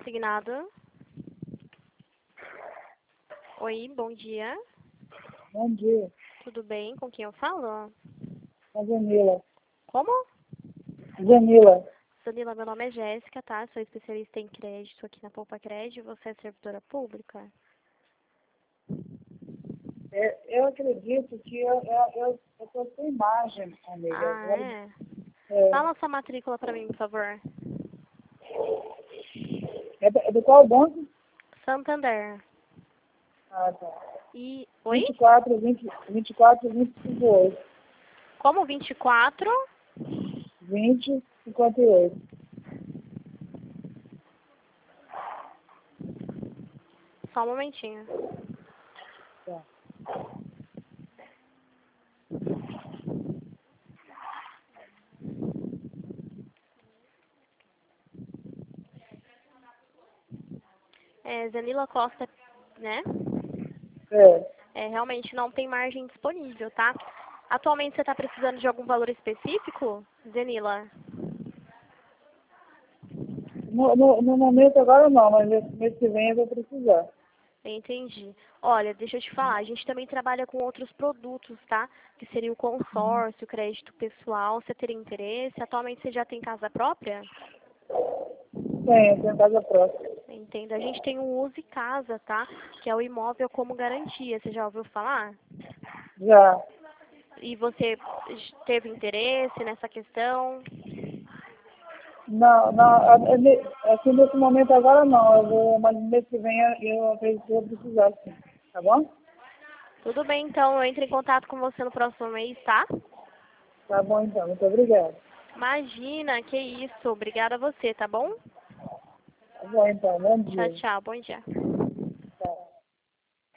consignado. Oi, bom dia. Bom dia. Tudo bem? Com quem eu falo? A Zanila. Como? Zanila. Danila, meu nome é Jéssica, tá? Sou especialista em crédito aqui na Poupa Crédito. Você é servidora pública? Eu acredito que eu tô sem imagem, amiga. Ah, é? É, Fala a sua matrícula pra mim, por favor. é do qual banco? Santander. Ah, tá. E... Oi? 24, 25, 8. Como 24? 20, 58. Só um momentinho. Tá. Zanila Costa, né? Realmente não tem margem disponível, tá? Atualmente você está precisando de algum valor específico, Zanila? No momento agora não, mas mês que vem eu vou precisar. Entendi. Olha, deixa eu te falar, a gente também trabalha com outros produtos, tá? Que seria o consórcio, o crédito pessoal. Você teria interesse? Atualmente você já tem casa própria? Tenho casa própria. Entendo. A gente tem o Use Casa, tá? Que é o imóvel como garantia. Você já ouviu falar? Já. E você teve interesse nessa questão? Não, assim nesse momento agora não. Mas no mês que vem eu acredito que eu vou precisar, sim. Tá bom? Tudo bem, então eu entro em contato com você no próximo mês, tá? Tá bom então, muito obrigada. Imagina, que isso. Obrigada a você, tá bom? Tá bom então, bom Tchau, dia. tchau. Bom dia.